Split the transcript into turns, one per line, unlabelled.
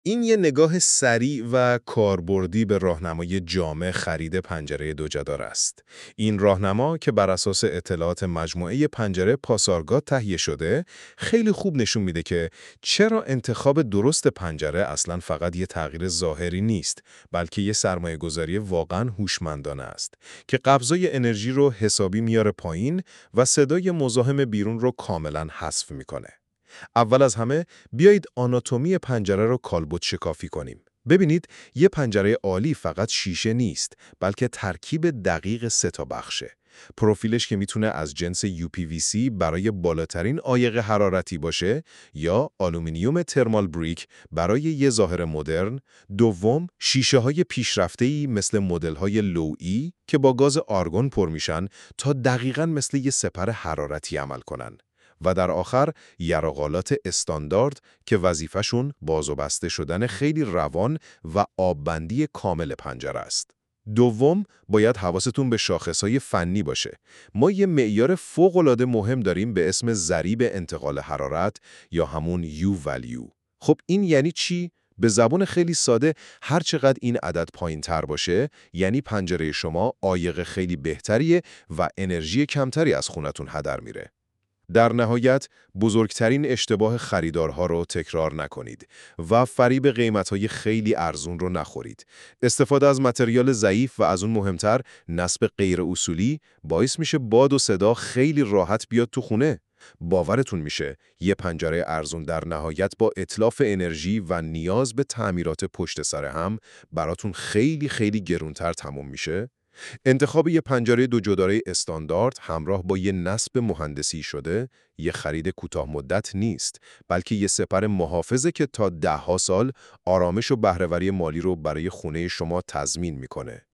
این یه نگاه سریع و کاربردی به راهنمای جامع خرید پنجره دوجدار است. این راهنما که بر اساس اطلاعات مجموعه پنجره پاسارگاد تهیه شده، خیلی خوب نشون میده که چرا انتخاب درست پنجره اصلاً فقط یه تغییر ظاهری نیست، بلکه یه سرمایه‌گذاری واقعاً هوشمندانه است که قبضای انرژی رو حسابی میاره پایین و صدای مزاحم بیرون رو کاملاً حذف میکنه. اول از همه بیایید آناتومی پنجره رو کالبد شکافی کنیم. ببینید یه پنجره عالی فقط شیشه نیست، بلکه ترکیب دقیق سه تا بخشه. پروفیلش که میتونه از جنس UPVC برای بالاترین عایق حرارتی باشه یا آلومینیوم ترمال بریک برای یه ظاهر مدرن. دوم، شیشه های پیشرفته‌ای مثل مدل های لوئی که با گاز آرگون پر میشن تا دقیقاً مثل یه سپر حرارتی عمل کنن. و در آخر یراقالات استاندارد که وظیفه‌شون باز و بسته شدن خیلی روان و آببندی کامل پنجره است. دوم، باید حواستون به شاخصهای فنی باشه. ما یه معیار فوق‌العاده مهم داریم به اسم ضریب انتقال حرارت یا همون U value. خب این یعنی چی؟ به زبان خیلی ساده، هر چقدر این عدد پایین تر باشه، یعنی پنجره شما عایق خیلی بهتریه و انرژی کمتری از خونتون هدر میره. در نهایت، بزرگترین اشتباه خریدارها رو تکرار نکنید و فریب قیمت‌های خیلی ارزون رو نخورید. استفاده از متریال ضعیف و از اون مهمتر نصب غیر اصولی باعث میشه باد و صدا خیلی راحت بیاد تو خونه. باورتون میشه یه پنجره ارزون در نهایت با اتلاف انرژی و نیاز به تعمیرات پشت سر هم براتون خیلی خیلی گرونتر تموم میشه؟ انتخاب یه پنجره دو جداره استاندارد همراه با یه نصب مهندسی شده، یه خرید کوتاه مدت نیست، بلکه یه سپر محافظه که تا 10 سال آرامش و بهره‌وری مالی رو برای خونه شما تضمین میکنه.